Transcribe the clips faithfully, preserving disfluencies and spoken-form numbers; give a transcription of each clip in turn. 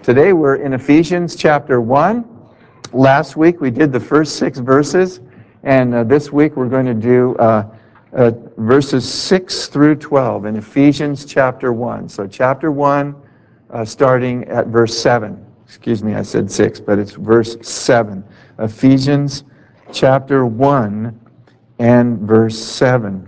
Today we're in Ephesians chapter one. Last week we did the first six verses, and uh, this week we're going to do uh, uh, verses six through twelve in Ephesians chapter one. So chapter one, uh, starting at verse seven. Excuse me, I said six, but it's verse seven. Ephesians chapter one and verse seven.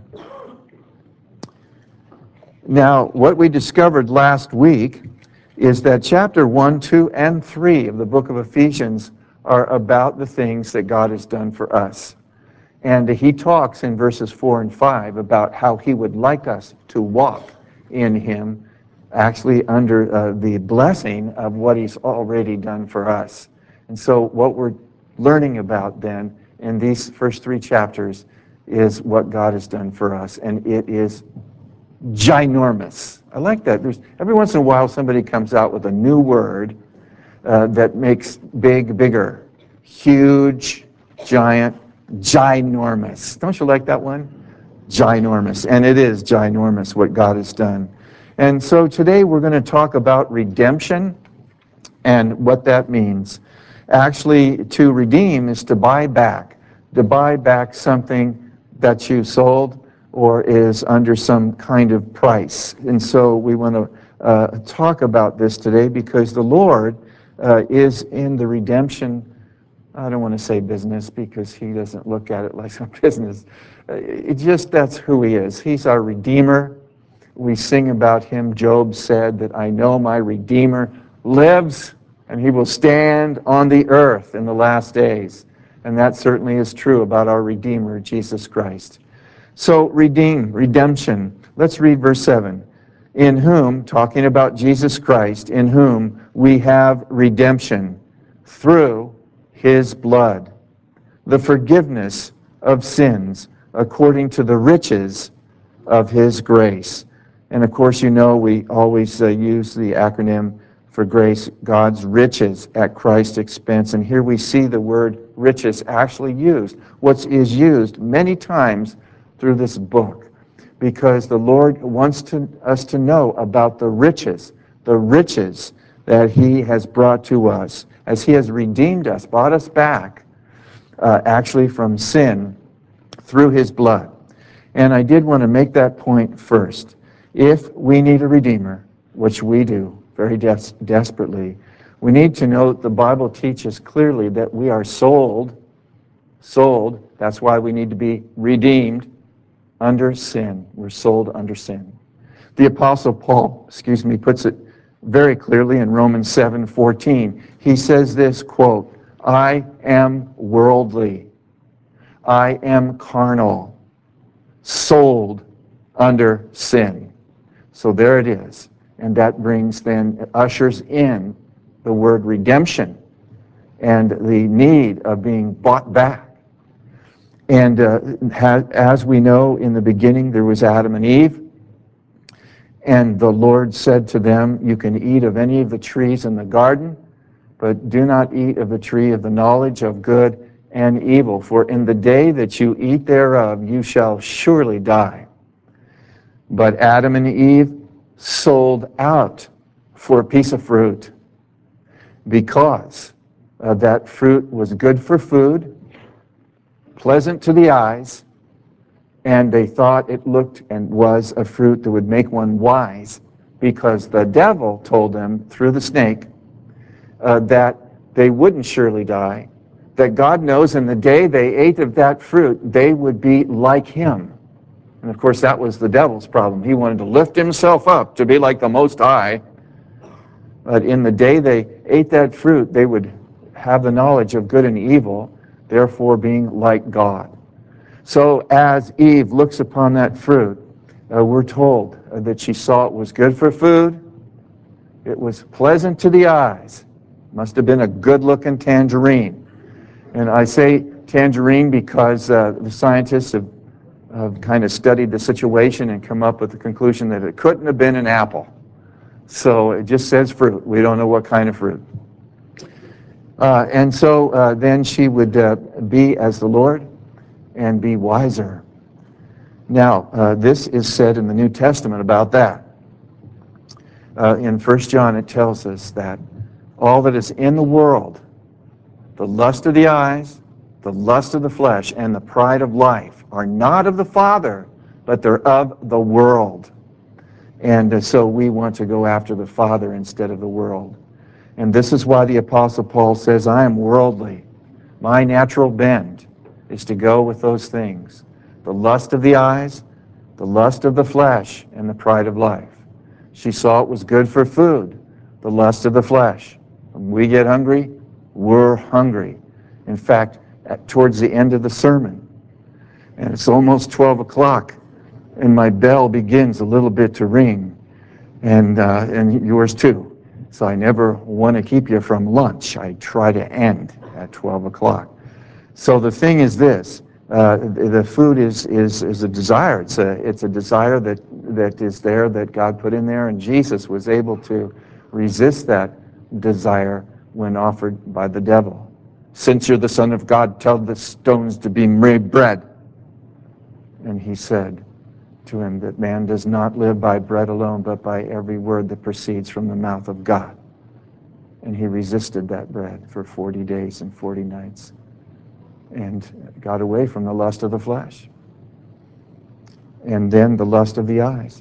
Now, what we discovered last week is that chapter one, two, and three of the book of Ephesians are about the things that God has done for us. And he talks in verses four and five about how he would like us to walk in him, actually under uh, the blessing of what he's already done for us. And so what we're learning about then in these first three chapters is what God has done for us, and it is ginormous. I like that. There's, every once in a while somebody comes out with a new word uh, that makes big bigger. Huge, giant, ginormous. Don't you like that one? Ginormous. And it is ginormous what God has done. And so today we're going to talk about redemption and what that means. Actually, to redeem is to buy back. To buy back something that you sold or is under some kind of price. And so we want to uh, talk about this today because the Lord uh, is in the redemption. I don't want to say business because he doesn't look at it like some business. Uh, it just, that's who he is. He's our Redeemer. We sing about him. Job said that I know my Redeemer lives and he will stand on the earth in the last days. And that certainly is true about our Redeemer, Jesus Christ. So, redeem, redemption. Let's read verse seven. In whom, talking about Jesus Christ, in whom we have redemption through his blood, the forgiveness of sins according to the riches of his grace. And of course, you know, we always uh, use the acronym for grace, God's riches at Christ's expense. And here we see the word riches actually used, what is used many times through this book, because the Lord wants to, us to know about the riches, the riches that he has brought to us, as he has redeemed us, bought us back, uh, actually from sin through his blood. And I did want to make that point first. If we need a Redeemer, which we do very des- desperately, we need to know that the Bible teaches clearly that we are sold, sold, that's why we need to be redeemed, under sin. We're sold under sin. The Apostle Paul, excuse me, puts it very clearly in Romans seven fourteen. He says this, quote, I am worldly, I am carnal, sold under sin. So there it is. And that brings then, ushers in the word redemption and the need of being bought back. And uh, as we know, in the beginning there was Adam and Eve, and the Lord said to them, you can eat of any of the trees in the garden, but do not eat of the tree of the knowledge of good and evil, for in the day that you eat thereof you shall surely die. But Adam and Eve sold out for a piece of fruit because uh, that fruit was good for food, pleasant to the eyes, and they thought it looked and was a fruit that would make one wise, because the devil told them through the snake uh, that they wouldn't surely die, that God knows in the day they ate of that fruit, they would be like him. And of course, that was the devil's problem. He wanted to lift himself up to be like the Most High. But in the day they ate that fruit, they would have the knowledge of good and evil, therefore being like God. So as Eve looks upon that fruit, uh, we're told uh, that she saw it was good for food, it was pleasant to the eyes, must have been a good-looking tangerine. And I say tangerine because uh, the scientists have, have kind of studied the situation and come up with the conclusion that it couldn't have been an apple. So it just says fruit. We don't know what kind of fruit. Uh, and so uh, then she would uh, be as the Lord and be wiser. Now, uh, this is said in the New Testament about that. Uh, in First John, it tells us that all that is in the world, the lust of the eyes, the lust of the flesh, and the pride of life, are not of the Father, but they're of the world. And uh, so we want to go after the Father instead of the world. And this is why the Apostle Paul says, I am worldly. My natural bend is to go with those things. The lust of the eyes, the lust of the flesh, and the pride of life. She saw it was good for food, the lust of the flesh. When we get hungry, we're hungry. In fact, at, towards the end of the sermon, and it's almost twelve o'clock, and my bell begins a little bit to ring, and, uh, and yours too. So I never want to keep you from lunch. I try to end at twelve o'clock. So the thing is this, uh, the food is, is, is a desire. It's a, it's a desire that, that is there, that God put in there, and Jesus was able to resist that desire when offered by the devil. Since you're the Son of God, tell the stones to be made bread. And he said to him that man does not live by bread alone, but by every word that proceeds from the mouth of God. And he resisted that bread for forty days and forty nights and got away from the lust of the flesh. And then the lust of the eyes,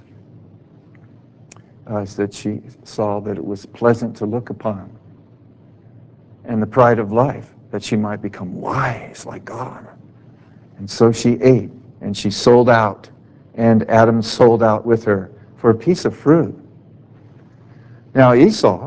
uh, is that she saw that it was pleasant to look upon. And the pride of life, that she might become wise like God. And so she ate, and she sold out, and Adam sold out with her for a piece of fruit. Now Esau,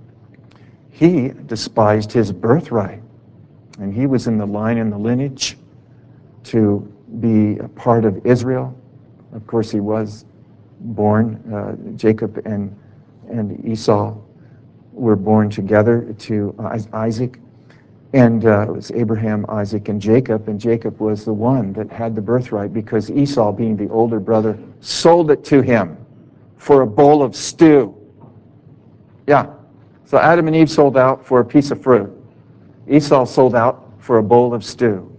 he despised his birthright, and he was in the line and the lineage to be a part of Israel. Of course, he was born, uh, Jacob and, and Esau were born together to Isaac. And uh, it was Abraham, Isaac, and Jacob. And Jacob was the one that had the birthright because Esau, being the older brother, sold it to him for a bowl of stew. Yeah. So Adam and Eve sold out for a piece of fruit. Esau sold out for a bowl of stew.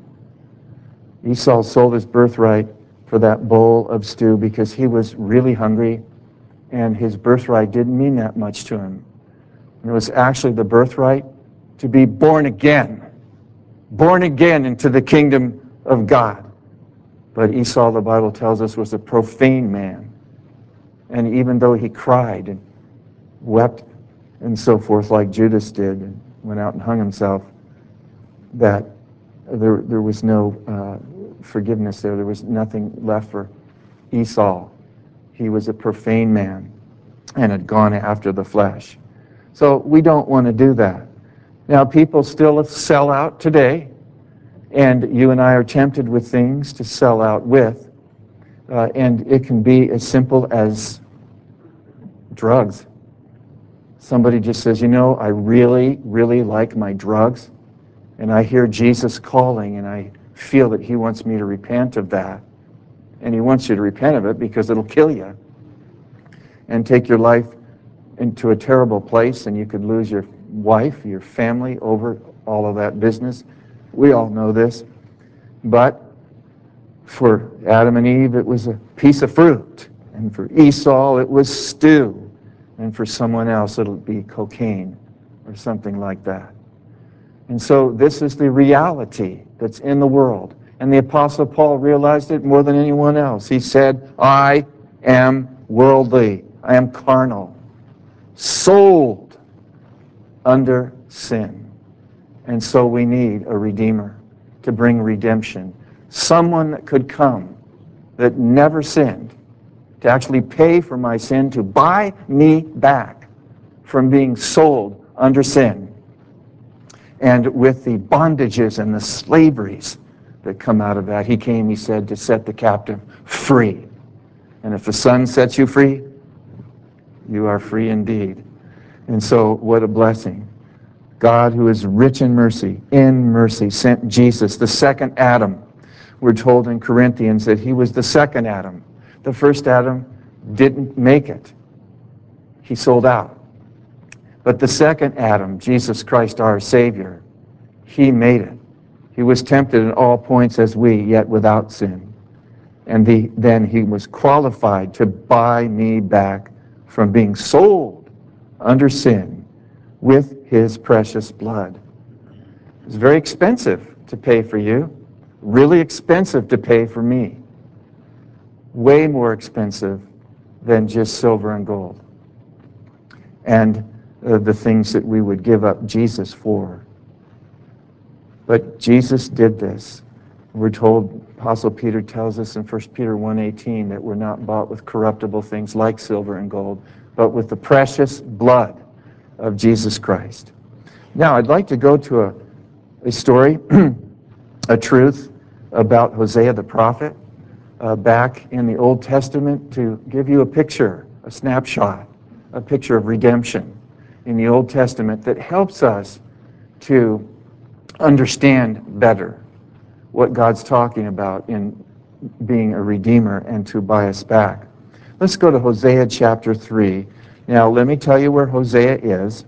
Esau sold his birthright for that bowl of stew because he was really hungry, and his birthright didn't mean that much to him. And it was actually the birthright to be born again, born again into the kingdom of God. But Esau, the Bible tells us, was a profane man. And even though he cried and wept and so forth like Judas did and went out and hung himself, that there, there was no uh, forgiveness there. There was nothing left for Esau. He was a profane man and had gone after the flesh. So we don't want to do that. Now, people still sell out today, and you and I are tempted with things to sell out with, uh, and it can be as simple as drugs. Somebody just says, you know, I really, really like my drugs, and I hear Jesus calling, and I feel that he wants me to repent of that, and he wants you to repent of it because it'll kill you and take your life into a terrible place, and you could lose your wife, your family over all of that business. We all know this. But for Adam and Eve, it was a piece of fruit. And for Esau, it was stew. And for someone else, it'll be cocaine or something like that. And so this is the reality that's in the world. And the Apostle Paul realized it more than anyone else. He said, I am worldly. I am carnal. Sold under sin. And so we need a Redeemer to bring redemption. Someone that could come that never sinned, to actually pay for my sin, to buy me back from being sold under sin. And with the bondages and the slaveries that come out of that, he came, he said, to set the captive free. And if the Son sets you free, you are free indeed. And so, what a blessing. God, who is rich in mercy, in mercy, sent Jesus, the second Adam. We're told in Corinthians that he was the second Adam. The first Adam didn't make it. He sold out. But the second Adam, Jesus Christ our Savior, he made it. He was tempted in all points as we, yet without sin. And the, then he was qualified to buy me back from being sold under sin, with his precious blood. It's very expensive to pay for you, really expensive to pay for me, way more expensive than just silver and gold and uh, the things that we would give up Jesus for. But Jesus did this. We're told, Apostle Peter tells us in First Peter one eighteen that we're not bought with corruptible things like silver and gold, but with the precious blood of Jesus Christ. Now, I'd like to go to a, a story, a truth about Hosea the prophet uh, back in the Old Testament to give you a picture, a snapshot, a picture of redemption in the Old Testament that helps us to understand better what God's talking about in being a redeemer and to buy us back. Let's go to Hosea chapter three. Now, let me tell you where Hosea is.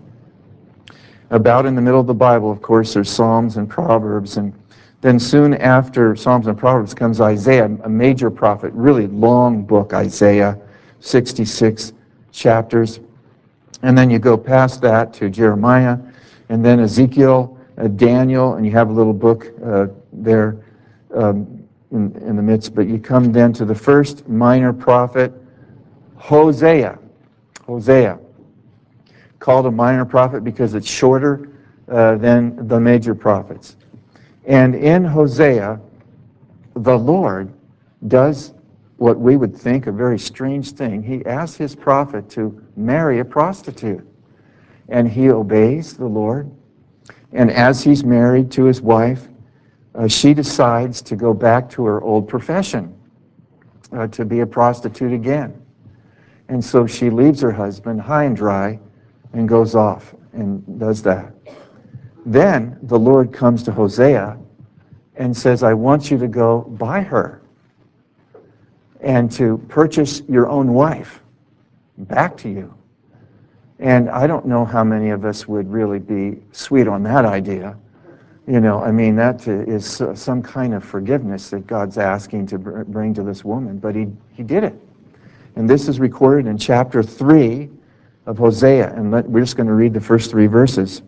About in the middle of the Bible, of course, there's Psalms and Proverbs, and then soon after Psalms and Proverbs comes Isaiah, a major prophet, really long book, Isaiah, sixty-six chapters. And then you go past that to Jeremiah, and then Ezekiel, uh, Daniel, and you have a little book uh, there um, in, in the midst. But you come then to the first minor prophet, Hosea. Hosea, called a minor prophet because it's shorter uh, than the major prophets. And in Hosea, the Lord does what we would think a very strange thing. He asks his prophet to marry a prostitute. And he obeys the Lord. And as he's married to his wife, uh, she decides to go back to her old profession, uh, to be a prostitute again. And so she leaves her husband high and dry and goes off and does that. Then the Lord comes to Hosea and says, I want you to go buy her and to purchase your own wife back to you. And I don't know how many of us would really be sweet on that idea. You know, I mean, that is some kind of forgiveness that God's asking to bring to this woman. But he, he did it. And this is recorded in chapter three of Hosea. And let, we're just going to read the first three verses.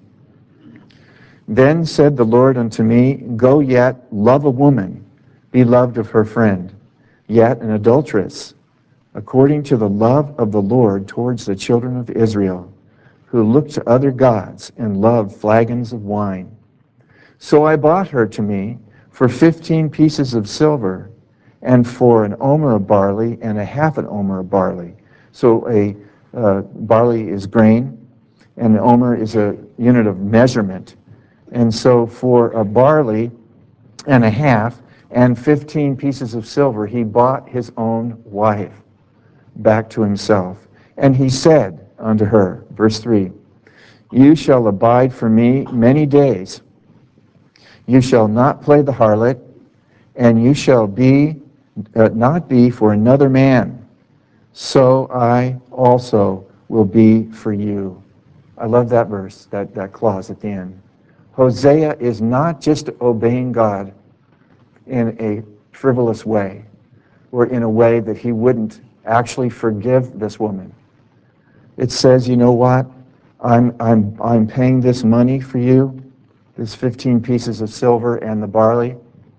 Then said the Lord unto me, Go yet, love a woman, beloved of her friend, yet an adulteress, according to the love of the Lord towards the children of Israel, who look to other gods and love flagons of wine. So I bought her to me for fifteen pieces of silver, and for an omer of barley and a half an omer of barley. So a uh, barley is grain, and an omer is a unit of measurement. And so for a barley and a half and fifteen pieces of silver, he bought his own wife back to himself. And he said unto her, verse three, You shall abide for me many days. You shall not play the harlot, and you shall be uh, not be for another man. So I also will be for you. I love that verse, that, that clause at the end. Hosea is not just obeying God in a frivolous way, or in a way that he wouldn't actually forgive this woman. It says, you know what? I'm, I'm, I'm paying this money for you, this fifteen pieces of silver and the barley,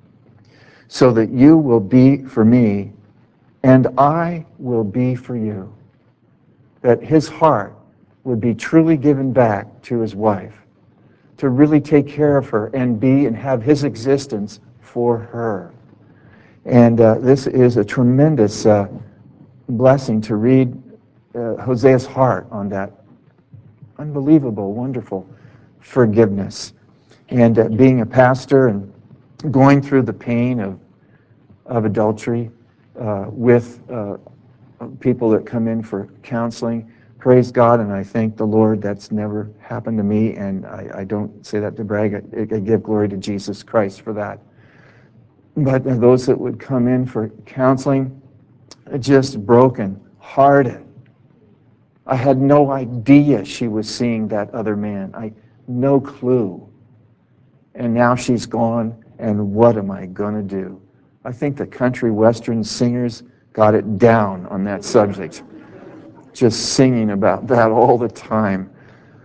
so that you will be for me, and I will be for you. That his heart would be truly given back to his wife, to really take care of her and be and have his existence for her. And uh, this is a tremendous uh, blessing to read uh, Hosea's heart on that unbelievable, wonderful forgiveness. And uh, being a pastor and going through the pain of, of adultery uh, with uh, people that come in for counseling, praise God, and I thank the Lord that's never happened to me, and I, I don't say that to brag. I, I give glory to Jesus Christ for that. But those that would come in for counseling, just broken, hearted. I had no idea she was seeing that other man. I no clue. And now she's gone, and what am I going to do? I think the country western singers got it down on that subject, just singing about that all the time.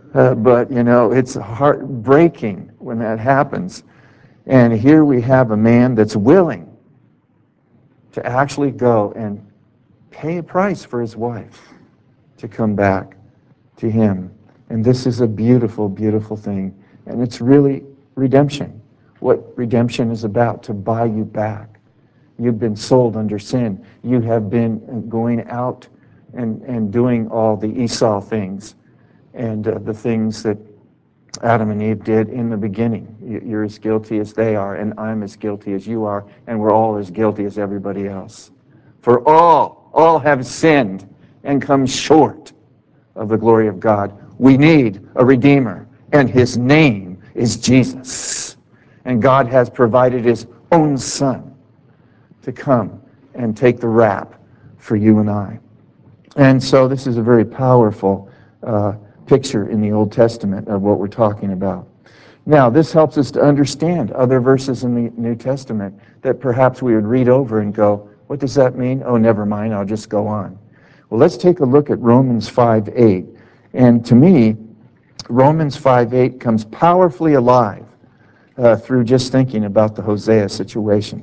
Uh, but, you know, it's heartbreaking when that happens. And here we have a man that's willing to actually go and pay a price for his wife to come back to him. And this is a beautiful, beautiful thing. And it's really redemption. What redemption is about, to buy you back. You've been sold under sin. You have been going out and, and doing all the Esau things and uh, the things that Adam and Eve did in the beginning. You're as guilty as they are, and I'm as guilty as you are, and we're all as guilty as everybody else. For all, all have sinned and come short of the glory of God. We need a Redeemer, and his name is Jesus. And God has provided his own Son to come and take the rap for you and I. And so this is a very powerful uh, picture in the Old Testament of what we're talking about. Now, this helps us to understand other verses in the New Testament that perhaps we would read over and go, what does that mean? Oh, never mind, I'll just go on. Well, let's take a look at Romans five eight. And to me, Romans five eight comes powerfully alive uh, through just thinking about the Hosea situation.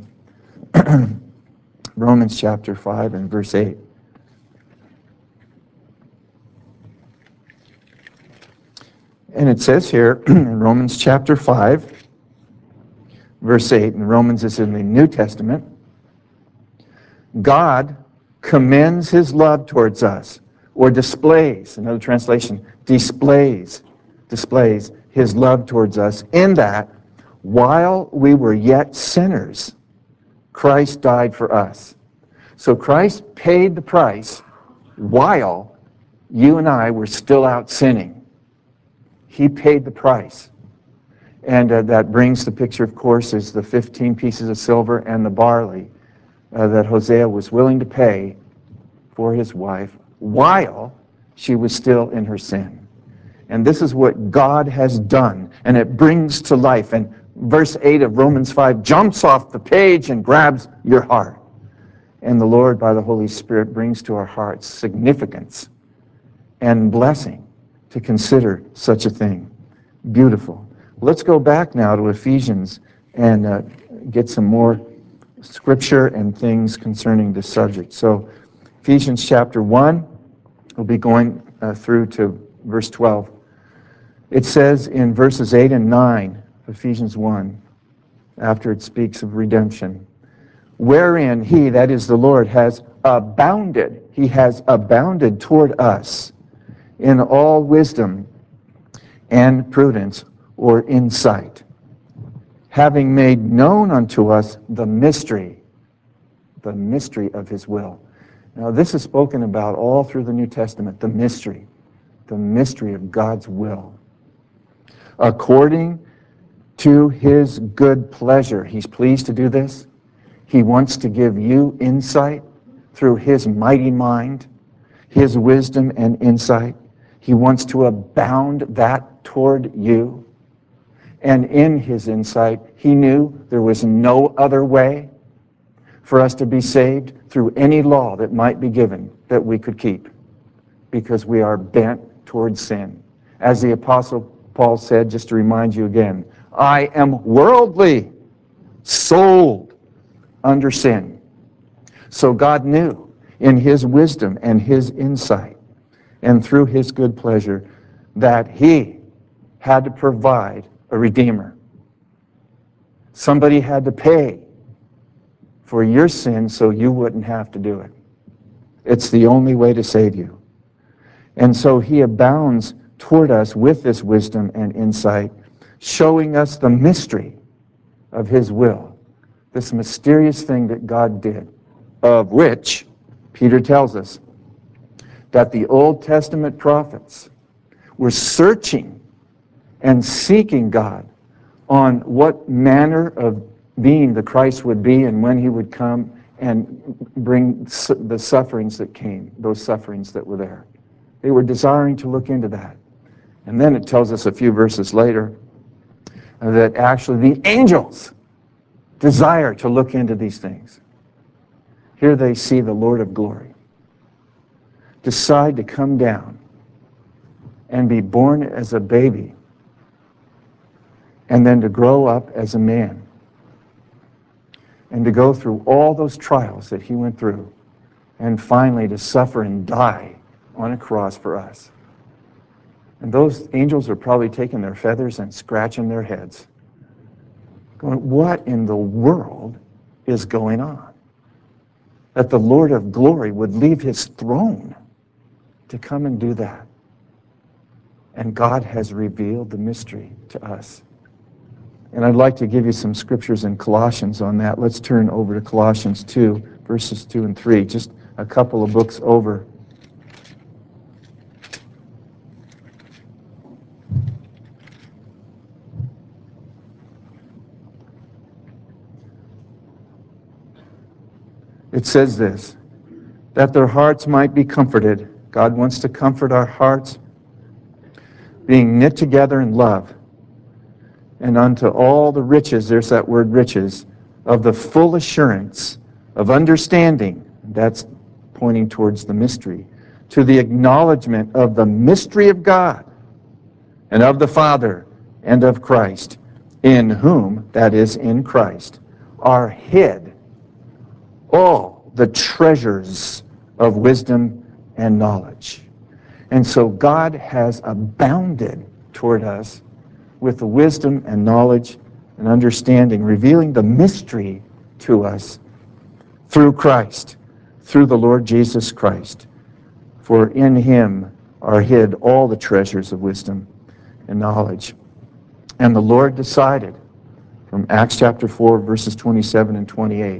Romans chapter five and verse eight. And it says here in Romans chapter five, verse eight, and Romans is in the New Testament, God commends his love towards us, or displays, another translation, displays, displays his love towards us in that while we were yet sinners, Christ died for us. So Christ paid the price while you and I were still out sinning. He paid the price. And uh, that brings the picture, of course, is the fifteen pieces of silver and the barley uh, that Hosea was willing to pay for his wife while she was still in her sin. And this is what God has done, and it brings to life. And verse eight of Romans five jumps off the page and grabs your heart. And the Lord, by the Holy Spirit, brings to our hearts significance and blessing to consider such a thing. Beautiful. Let's go back now to Ephesians and uh, get some more scripture and things concerning this subject. So, Ephesians chapter one, we'll be going uh, through to verse twelve. It says in verses eight and nine, Ephesians one, after it speaks of redemption, wherein he, that is the Lord, has abounded, he has abounded toward us in all wisdom and prudence or insight, having made known unto us the mystery, the mystery of his will. Now this is spoken about all through the New Testament, the mystery, the mystery of God's will. According to his good pleasure. He's pleased to do this. He wants to give you insight through his mighty mind, his wisdom and insight. He wants to abound that toward you. And in his insight, he knew there was no other way for us to be saved through any law that might be given that we could keep, because we are bent towards sin. As the Apostle Paul said, just to remind you again, I am worldly, sold under sin. So God knew in his wisdom and his insight and through his good pleasure that he had to provide a Redeemer. Somebody had to pay for your sin so you wouldn't have to do it. It's the only way to save you. And so he abounds toward us with this wisdom and insight, showing us the mystery of his will, this mysterious thing that God did, of which Peter tells us that the Old Testament prophets were searching and seeking God on what manner of being the Christ would be and when he would come and bring the sufferings that came, those sufferings that were there. They were desiring to look into that. And then it tells us a few verses later that actually the angels desire to look into these things. Here they see the Lord of glory decide to come down and be born as a baby, and then to grow up as a man, and to go through all those trials that he went through, and finally to suffer and die on a cross for us. And those angels are probably taking their feathers and scratching their heads, going, what in the world is going on? That the Lord of glory would leave his throne to come and do that. And God has revealed the mystery to us. And I'd like to give you some scriptures in Colossians on that. Let's turn over to Colossians two, verses two and three, just a couple of books over. It says this, that their hearts might be comforted. God wants to comfort our hearts, being knit together in love, and unto all the riches, there's that word riches, of the full assurance of understanding, that's pointing towards the mystery, to the acknowledgement of the mystery of God and of the Father and of Christ, in whom, that is, in Christ, are hid all the treasures of wisdom and knowledge. And so God has abounded toward us with the wisdom and knowledge and understanding, revealing the mystery to us through Christ, through the Lord Jesus Christ. For in him are hid all the treasures of wisdom and knowledge. And the Lord decided, from Acts chapter four, verses twenty-seven and twenty-eight,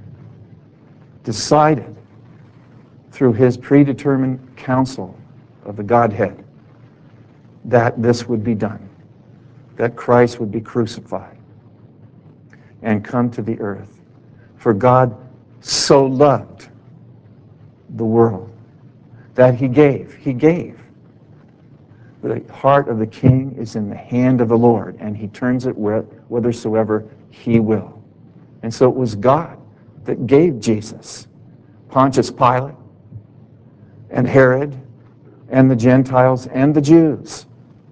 decided through his predetermined counsel of the Godhead that this would be done, that Christ would be crucified and come to the earth. For God so loved the world that he gave, he gave. The heart of the king is in the hand of the Lord, and he turns it whithersoever he will. And so it was God that gave Jesus. Pontius Pilate and Herod and the Gentiles and the Jews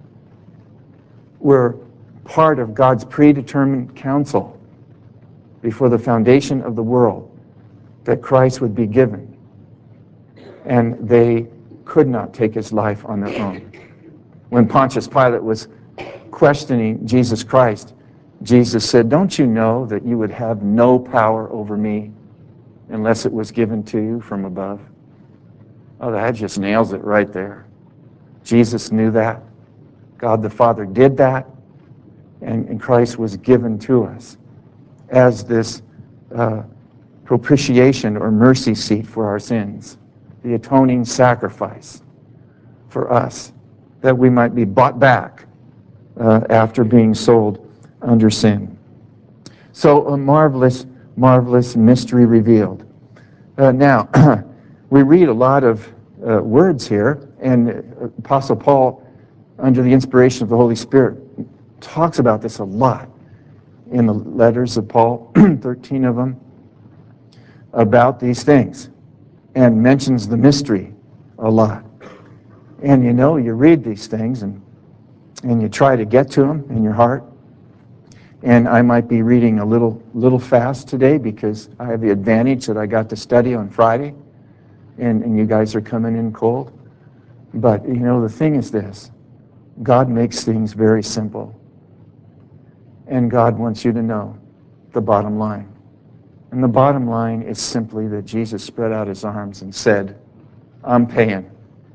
were part of God's predetermined counsel before the foundation of the world that Christ would be given. And they could not take his life on their own. When Pontius Pilate was questioning Jesus Christ, Jesus said, don't you know that you would have no power over me unless it was given to you from above? Oh, that just nails it right there. Jesus knew that. God the Father did that. And, and Christ was given to us as this uh, propitiation or mercy seat for our sins, the atoning sacrifice for us, that we might be bought back uh, after being sold under sin. So a marvelous, marvelous mystery revealed. Uh, now, we read a lot of uh, words here, and Apostle Paul, under the inspiration of the Holy Spirit, talks about this a lot in the letters of Paul, thirteen of them, about these things, and mentions the mystery a lot. And you know, you read these things, and, and you try to get to them in your heart. And I might be reading a little, little fast today because I have the advantage that I got to study on Friday, and, and you guys are coming in cold. But, you know, the thing is this. God makes things very simple. And God wants you to know the bottom line. And the bottom line is simply that Jesus spread out his arms and said, I'm paying.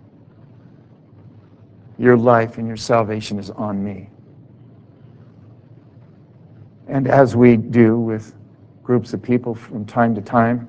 Your life and your salvation is on me. And as we do with groups of people from time to time,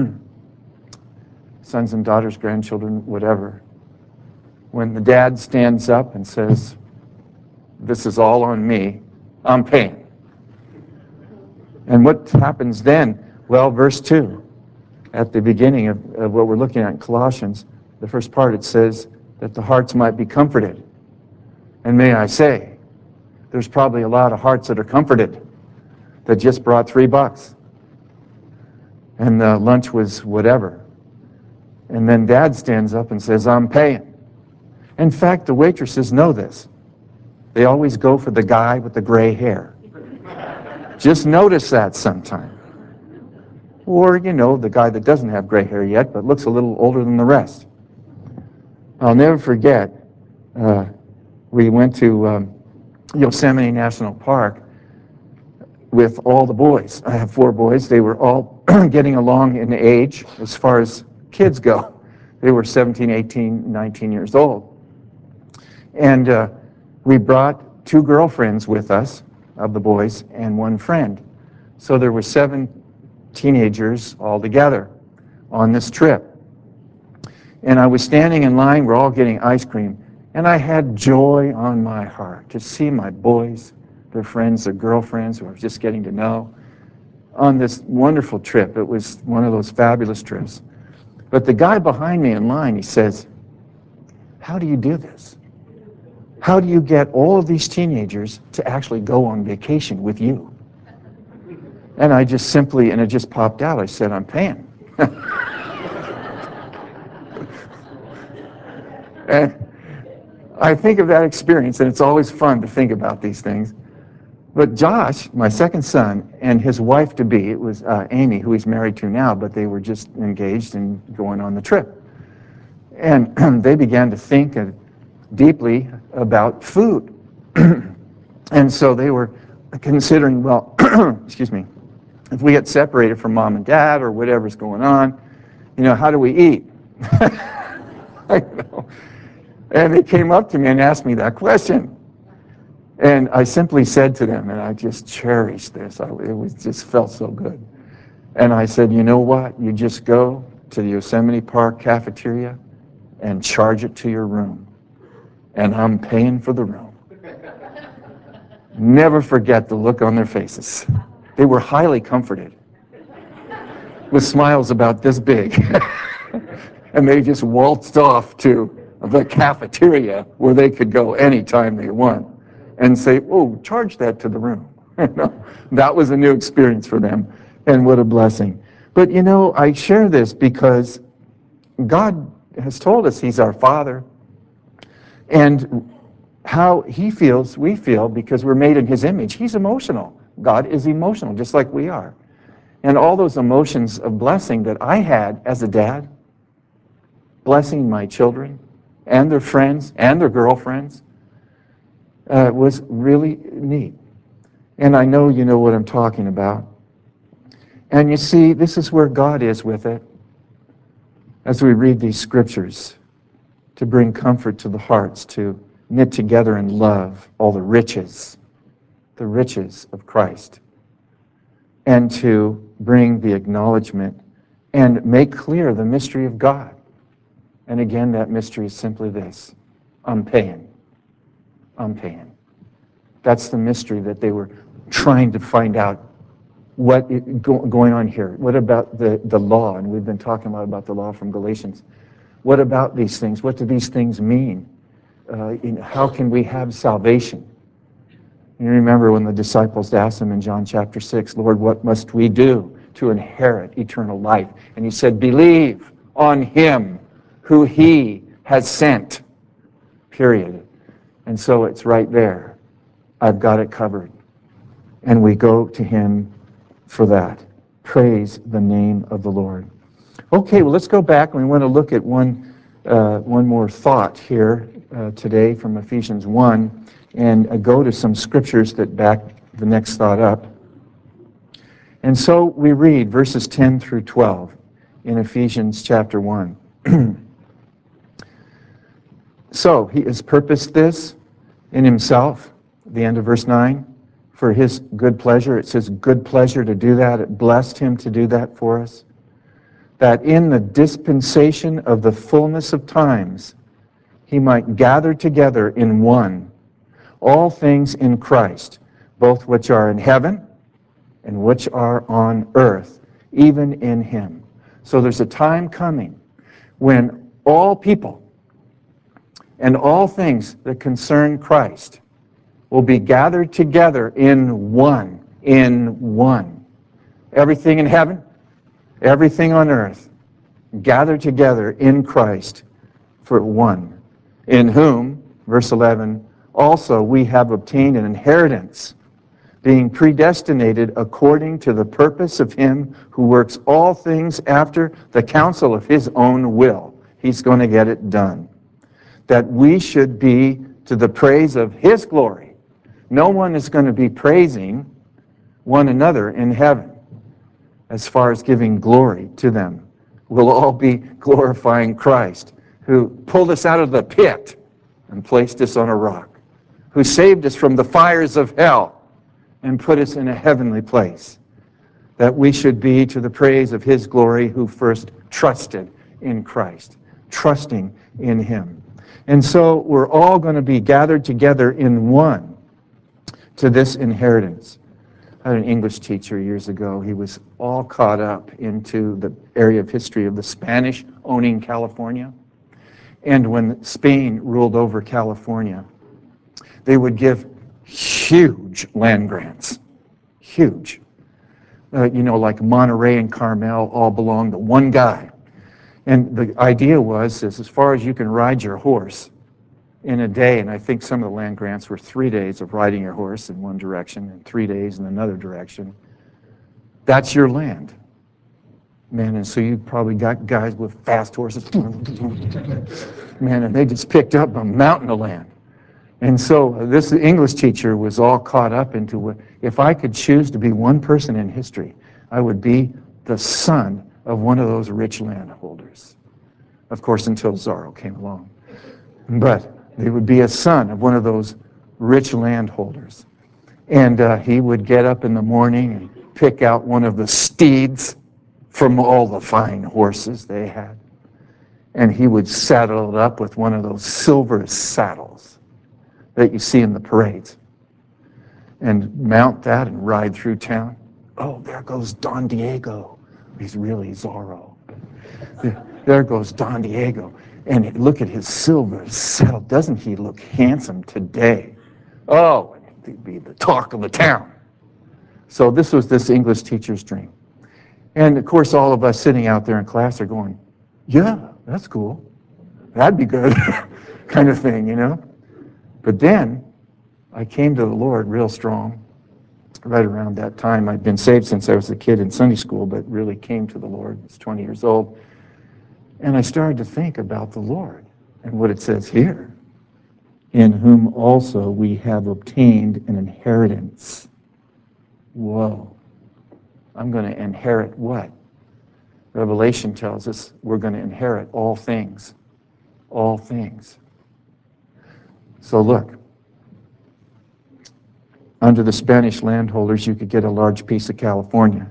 sons and daughters, grandchildren, whatever, when the dad stands up and says, this is all on me, I'm paying. And what happens then? Well, verse two, at the beginning of, of what we're looking at in Colossians, the first part, it says that the hearts might be comforted. And may I say, there's probably a lot of hearts that are comforted that just brought three bucks. And the lunch was whatever. And then dad stands up and says, I'm paying. In fact, the waitresses know this. They always go for the guy with the gray hair. Just notice that sometime. Or, you know, the guy that doesn't have gray hair yet, but looks a little older than the rest. I'll never forget, uh, we went to um, Yosemite National Park with all the boys. I have four boys. They were all getting along in age as far as kids go. They were seventeen, eighteen, nineteen years old. And uh, we brought two girlfriends with us, of the boys, and one friend. So there were seven teenagers all together on this trip. And I was standing in line, we're all getting ice cream, and I had joy on my heart to see my boys, their friends, their girlfriends, who I was just getting to know, on this wonderful trip. It was one of those fabulous trips. But the guy behind me in line, he says, "How do you do this? How do you get all of these teenagers to actually go on vacation with you?" And I just simply, and it just popped out, I said, "I'm paying." And I think of that experience, and it's always fun to think about these things. But Josh, my second son, and his wife-to-be, it was uh, Amy, who he's married to now, but they were just engaged and going on the trip. And they began to think uh, deeply about food. And so they were considering, well, excuse me, if we get separated from mom and dad or whatever's going on, you know, how do we eat? I know. And they came up to me and asked me that question. And I simply said to them, and I just cherished this, I, it was just felt so good. And I said, you know what? You just go to the Yosemite Park cafeteria and charge it to your room. And I'm paying for the room. Never forget the look on their faces. They were highly comforted with smiles about this big. And they just waltzed off to the cafeteria where they could go anytime they want and say, oh, charge that to the room. That was a new experience for them, and what a blessing. But you know, I share this because God has told us He's our Father, and how He feels, we feel, because we're made in His image. He's emotional. God is emotional, just like we are. And all those emotions of blessing that I had as a dad, blessing my children and their friends and their girlfriends, uh, was really neat. And I know you know what I'm talking about. And you see, this is where God is with it as we read these scriptures, to bring comfort to the hearts, to knit together in love all the riches, the riches of Christ, and to bring the acknowledgement and make clear the mystery of God. And again, that mystery is simply this: I'm paying. I'm paying. That's the mystery that they were trying to find out what is go, going on here. What about the, the law? And we've been talking a lot about the law from Galatians. What about these things? What do these things mean? Uh, in, how can we have salvation? You remember when the disciples asked him in John chapter six, Lord, what must we do to inherit eternal life? And he said, believe on Him who He has sent, period. And so it's right there. I've got it covered. And we go to Him for that. Praise the name of the Lord. Okay, well, let's go back. We want to look at one, uh, one more thought here uh, today from Ephesians one, and uh, go to some scriptures that back the next thought up. And so we read verses ten through twelve in Ephesians chapter one. So He has purposed this in Himself, the end of verse nine, for His good pleasure. It's His good pleasure to do that. It blessed Him to do that for us. That in the dispensation of the fullness of times, He might gather together in one all things in Christ, both which are in heaven and which are on earth, even in Him. So there's a time coming when all people and all things that concern Christ will be gathered together in one, in one. Everything in heaven, everything on earth, gathered together in Christ for one. in whom, verse eleven, also we have obtained an inheritance, being predestinated according to the purpose of him who works all things after the counsel of his own will. He's going to get it done. That we should be to the praise of his glory. No one is going to be praising one another in heaven as far as giving glory to them. We'll all be glorifying Christ, who pulled us out of the pit and placed us on a rock, who saved us from the fires of hell and put us in a heavenly place. That we should be to the praise of his glory, who first trusted in Christ, trusting in him. And so we're all going to be gathered together in one to this inheritance. I had an English teacher years ago. He was all caught up into the area of history of the Spanish owning California. And when Spain ruled over California, they would give huge land grants, huge. Uh, you know, like Monterey and Carmel all belonged to one guy. And the idea was, is as far as you can ride your horse in a day, and I think some of the land grants were three days of riding your horse in one direction and three days in another direction, that's your land. Man, and so you probably got guys with fast horses, man, and they just picked up a mountain of land. And so this English teacher was all caught up into what, if I could choose to be one person in history, I would be the son of one of those rich landholders. Of course, until Zorro came along. But he would be a son of one of those rich landholders. And uh, he would get up in the morning and pick out one of the steeds from all the fine horses they had. And he would saddle it up with one of those silver saddles that you see in the parades, and mount that and ride through town. Oh, there goes Don Diego. He's really Zorro. There goes Don Diego. And look at his silver saddle. Doesn't he look handsome today? Oh, he'd be the talk of the town. So this was this English teacher's dream. And of course, all of us sitting out there in class are going, yeah, that's cool. That'd be good, kind of thing, you know? But then I came to the Lord real strong. Right around that time, I'd been saved since I was a kid in Sunday school, but really came to the Lord. I was twenty years old. And I started to think about the Lord and what it says here. In whom also we have obtained an inheritance. Whoa. I'm going to inherit what? Revelation tells us we're going to inherit all things. All things. So look. Under the Spanish landholders, you could get a large piece of California.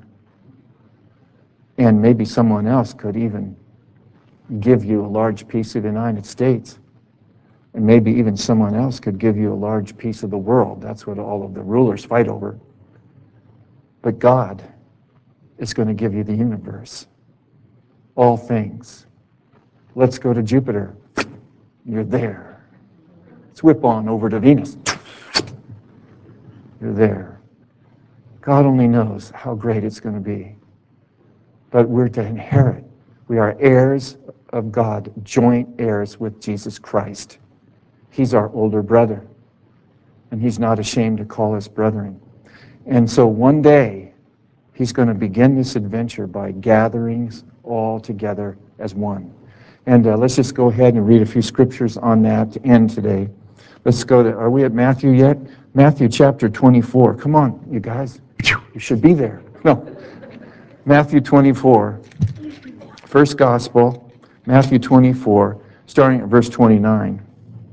And maybe someone else could even give you a large piece of the United States. And maybe even someone else could give you a large piece of the world. That's what all of the rulers fight over. But God is going to give you the universe. All things. Let's go to Jupiter. You're there. Let's whip on over to Venus. You're there. God only knows how great it's going to be. But we're to inherit. We are heirs of God, joint heirs with Jesus Christ. He's our older brother, and he's not ashamed to call us brethren. And so one day, he's going to begin this adventure by gathering us all together as one. And uh, let's just go ahead and read a few scriptures on that to end today. Let's go to, are we at Matthew yet? Matthew chapter twenty-four. Come on, you guys. You should be there. No. Matthew twenty-four. First gospel, Matthew twenty-four, starting at verse twenty-nine.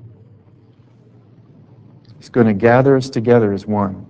He's going to gather us together as one.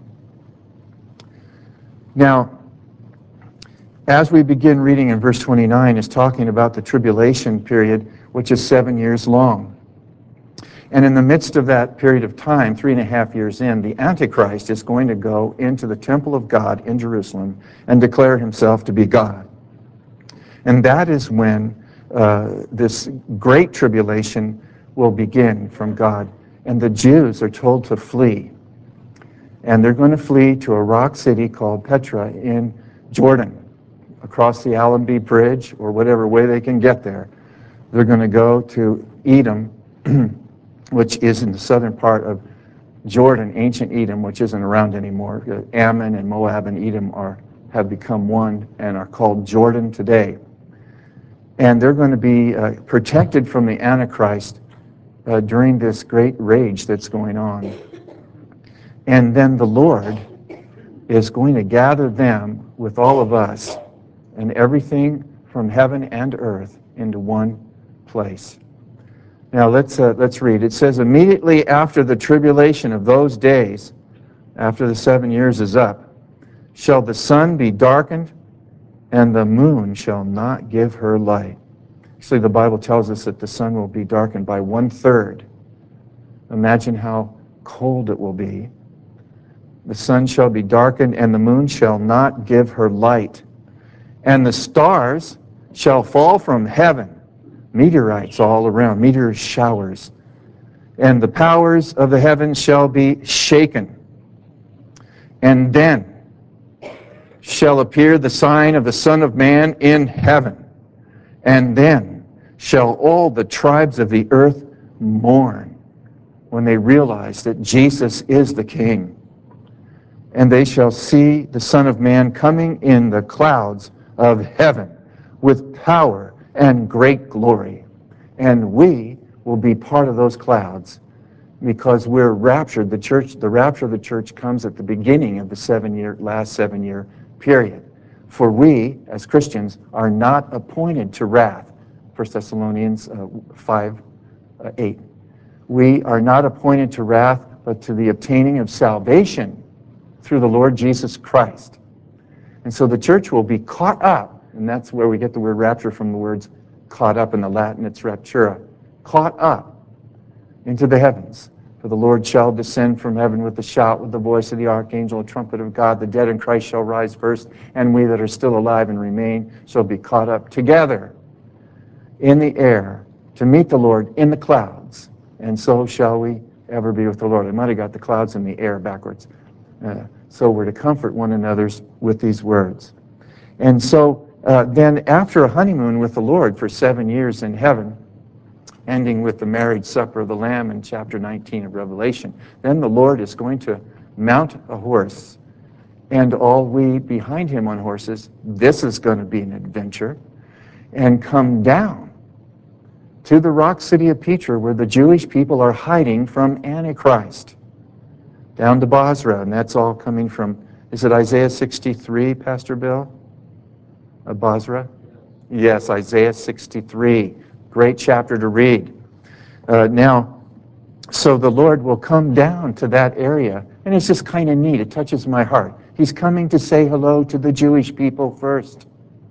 Now, as we begin reading in verse twenty-nine, it's talking about the tribulation period, which is seven years long. And in the midst of that period of time, three and a half years in, the Antichrist is going to go into the temple of God in Jerusalem and declare himself to be God. And that is when uh, this great tribulation will begin from God. And the Jews are told to flee. And they're going to flee to a rock city called Petra in Jordan, across the Allenby Bridge, or whatever way they can get there. They're going to go to Edom, which is in the southern part of Jordan, ancient Edom, which isn't around anymore. Ammon and Moab and Edom are have become one and are called Jordan today. And they're going to be uh, protected from the Antichrist uh, during this great rage that's going on. And then the Lord is going to gather them with all of us and everything from heaven and earth into one place. Now let's uh, let's read. It says, immediately after the tribulation of those days, after the seven years is up, shall the sun be darkened, and the moon shall not give her light. Actually, the Bible tells us that the sun will be darkened by one third. Imagine how cold it will be. The sun shall be darkened, and the moon shall not give her light. And the stars shall fall from heaven, meteorites all around, meteor showers. And the powers of the heavens shall be shaken. And then shall appear the sign of the Son of Man in heaven. And then shall all the tribes of the earth mourn when they realize that Jesus is the King. And they shall see the Son of Man coming in the clouds of heaven with power and great glory. And we will be part of those clouds because we're raptured. The church, the rapture of the church comes at the beginning of the seven-year, last seven-year period. For we, as Christians, are not appointed to wrath. First Thessalonians uh, five, uh, eight. We are not appointed to wrath, but to the obtaining of salvation through the Lord Jesus Christ. And so the church will be caught up, and that's where we get the word rapture from, the words caught up in the Latin, it's raptura, caught up into the heavens. For the Lord shall descend from heaven with a shout, with the voice of the archangel, a trumpet of God. The dead in Christ shall rise first, and we that are still alive and remain shall be caught up together in the air to meet the Lord in the clouds. And so shall we ever be with the Lord. I might have got the clouds in the air backwards. Uh, so we're to comfort one another with these words. And so uh, then after a honeymoon with the Lord for seven years in heaven, ending with the marriage supper of the Lamb in chapter nineteen of Revelation, then the Lord is going to mount a horse, and all we behind him on horses, this is going to be an adventure, and come down to the rock city of Petra where the Jewish people are hiding from Antichrist, down to Basra, and that's all coming from, is it Isaiah sixty-three, Pastor Bill? Uh, Basra? Yes, Isaiah sixty-three. Great chapter to read. Uh, now, so the Lord will come down to that area, and it's just kind of neat. It touches my heart. He's coming to say hello to the Jewish people first.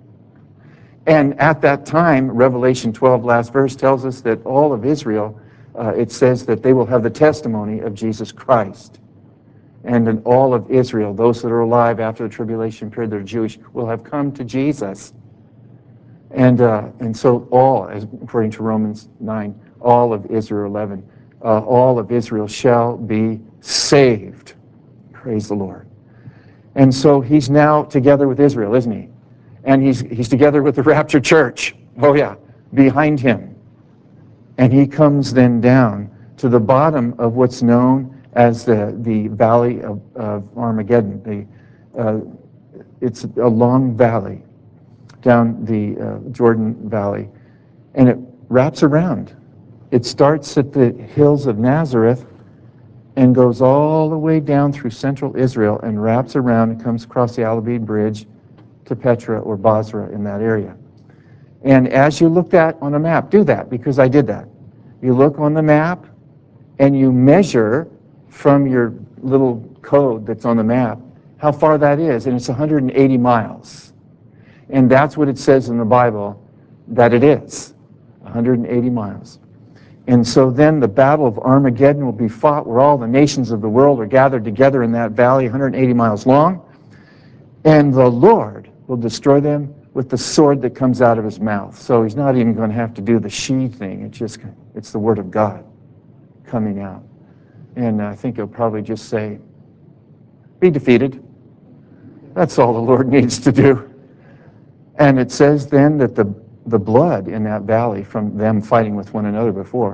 And at that time, Revelation twelve, last verse, tells us that all of Israel, uh, it says that they will have the testimony of Jesus Christ. And in all of Israel, those that are alive after the tribulation period that are Jewish, will have come to Jesus. And uh, and so all, as according to Romans nine, all of Israel eleven, uh, all of Israel shall be saved. Praise the Lord. And so he's now together with Israel, isn't he? And he's he's together with the raptured church. Oh yeah, behind him. And he comes then down to the bottom of what's known as the, the Valley of, of Armageddon. The, uh, it's a long valley down the uh, Jordan Valley, and it wraps around. It starts at the hills of Nazareth and goes all the way down through central Israel and wraps around and comes across the Alabid Bridge to Petra or Basra in that area. And as you look at on a map, do that, because I did that. You look on the map and you measure from your little code that's on the map how far that is, and it's one hundred eighty miles. And that's what it says in the Bible that it is, one hundred eighty miles. And so then the Battle of Armageddon will be fought where all the nations of the world are gathered together in that valley, one hundred eighty miles long, and the Lord will destroy them with the sword that comes out of his mouth. So he's not even going to have to do the she thing. It's just, it's the word of God coming out. And I think he'll probably just say, be defeated. That's all the Lord needs to do. And it says then that the, the blood in that valley from them fighting with one another before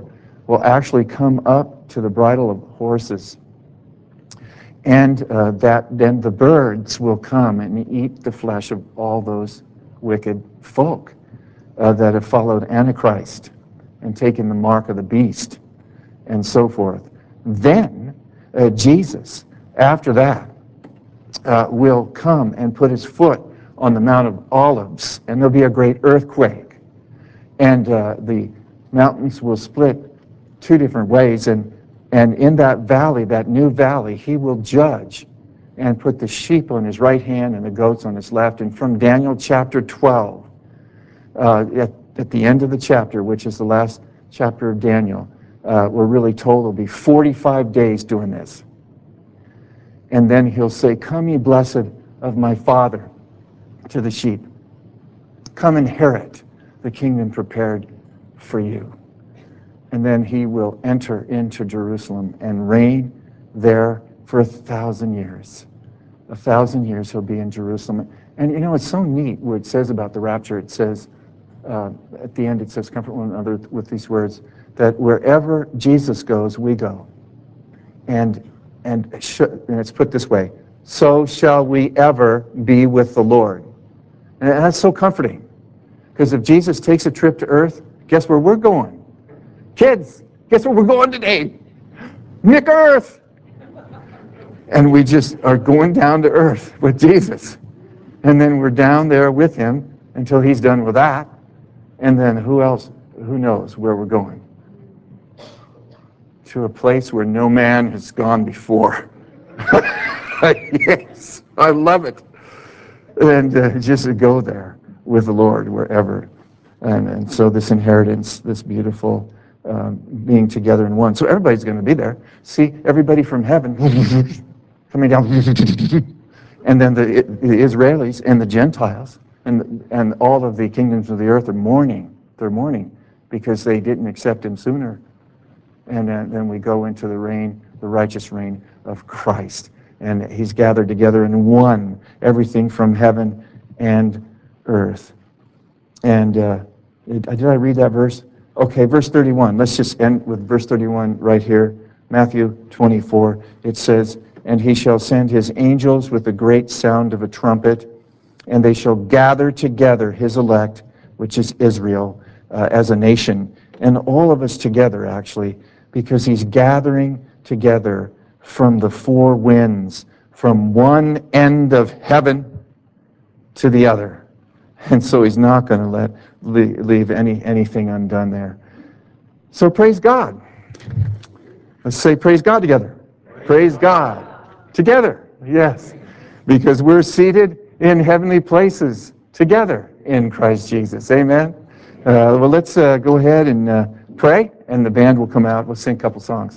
will actually come up to the bridle of horses. And uh, that then the birds will come and eat the flesh of all those wicked folk uh, that have followed Antichrist and taken the mark of the beast and so forth. Then uh, Jesus, after that, uh, will come and put his foot on the Mount of Olives, and there'll be a great earthquake. And uh, the mountains will split two different ways, and And in that valley, that new valley, he will judge and put the sheep on his right hand and the goats on his left. And from Daniel chapter twelve, uh, at, at the end of the chapter, which is the last chapter of Daniel, uh, we're really told it'll be forty-five days doing this. And then he'll say, "Come, ye blessed of my Father," to the sheep. "Come inherit the kingdom prepared for you." And then he will enter into Jerusalem and reign there for a thousand years. A thousand years he'll be in Jerusalem. And you know, it's so neat what it says about the rapture. It says, uh, at the end it says, "Comfort one another with these words," that wherever Jesus goes, we go. And, and, sh- and it's put this way, "So shall we ever be with the Lord." And that's so comforting. Because if Jesus takes a trip to earth, guess where we're going? Kids, guess where we're going today? Nick Earth. And we just are going down to earth with Jesus. And then we're down there with him until he's done with that. And then who else, who knows where we're going? To a place where no man has gone before. Yes, I love it. And uh, just to go there with the Lord wherever. And, and so this inheritance, this beautiful um, being together in one. So everybody's going to be there. See, everybody from heaven coming down. And then the, the Israelis and the Gentiles and, and all of the kingdoms of the earth are mourning. They're mourning because they didn't accept him sooner. And uh, then we go into the reign, the righteous reign of Christ. And he's gathered together in one, everything from heaven and earth. And uh, did I read that verse? Okay, verse thirty-one. Let's just end with verse thirty-one right here. Matthew twenty-four. It says, "And he shall send his angels with a great sound of a trumpet, and they shall gather together his elect," which is Israel, uh, as a nation. And all of us together, actually, because he's gathering together from the four winds, from one end of heaven to the other. And so he's not going to let leave any anything undone there. So praise God. Let's say praise God together. Praise, praise God. God. Together, yes. Because we're seated in heavenly places together in Christ Jesus. Amen. Uh, well, let's uh, go ahead and uh, pray, and the band will come out. We'll sing a couple songs.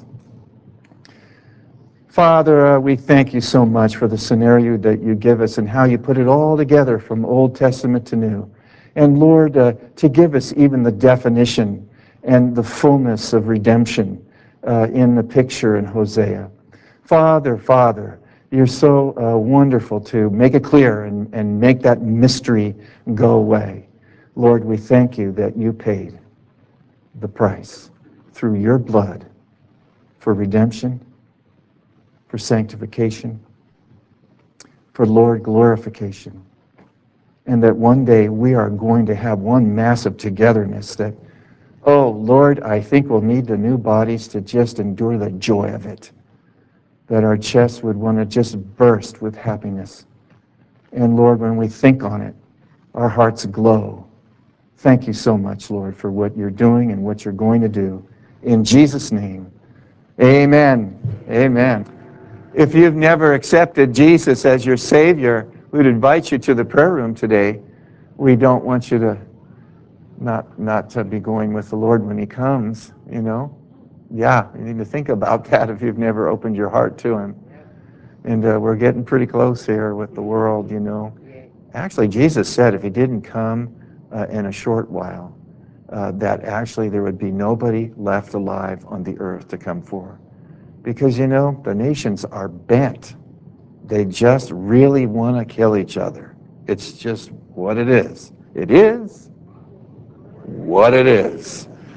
Father, uh, we thank you so much for the scenario that you give us and how you put it all together from Old Testament to New. And Lord, uh, to give us even the definition and the fullness of redemption uh, in the picture in Hosea. Father, Father, you're so uh, wonderful to make it clear and, and make that mystery go away. Lord, we thank you that you paid the price through your blood for redemption, for sanctification, for Lord glorification, and that one day we are going to have one massive togetherness that, oh Lord, I think we'll need the new bodies to just endure the joy of it, that our chests would want to just burst with happiness. And Lord, when we think on it, our hearts glow. Thank you so much, Lord, for what you're doing and what you're going to do. In Jesus' name, amen. Amen. If you've never accepted Jesus as your Savior, we'd invite you to the prayer room today. We don't want you to not, not to be going with the Lord when he comes, you know. Yeah, you need to think about that if you've never opened your heart to him. And uh, we're getting pretty close here with the world, you know. Actually, Jesus said if he didn't come uh, in a short while, uh, that actually there would be nobody left alive on the earth to come for. Because, you know, the nations are bent. They just really want to kill each other. It's just what it is. It is what it is.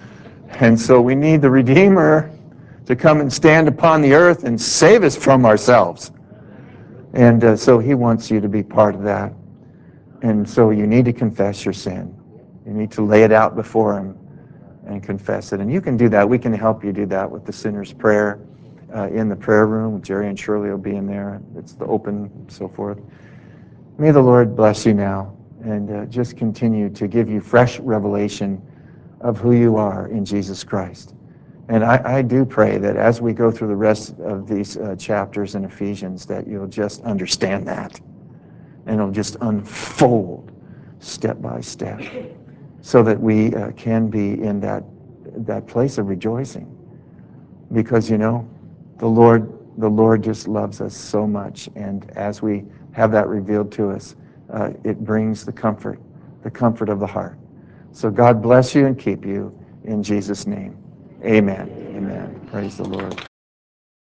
And so we need the Redeemer to come and stand upon the earth and save us from ourselves. And uh, so he wants you to be part of that. And so you need to confess your sin. You need to lay it out before him and confess it. And you can do that. We can help you do that with the sinner's prayer uh, in the prayer room. Jerry and Shirley will be in there. It's the open and so forth. May the Lord bless you now and uh, just continue to give you fresh revelation of who you are in Jesus Christ. And I, I do pray that as we go through the rest of these uh, chapters in Ephesians, that you'll just understand that. And it'll just unfold step by step so that we uh, can be in that, that place of rejoicing. Because, you know, the Lord, the Lord just loves us so much. And as we have that revealed to us, uh, it brings the comfort, the comfort of the heart. So God bless you and keep you in Jesus' name. Amen. Amen. Praise the Lord.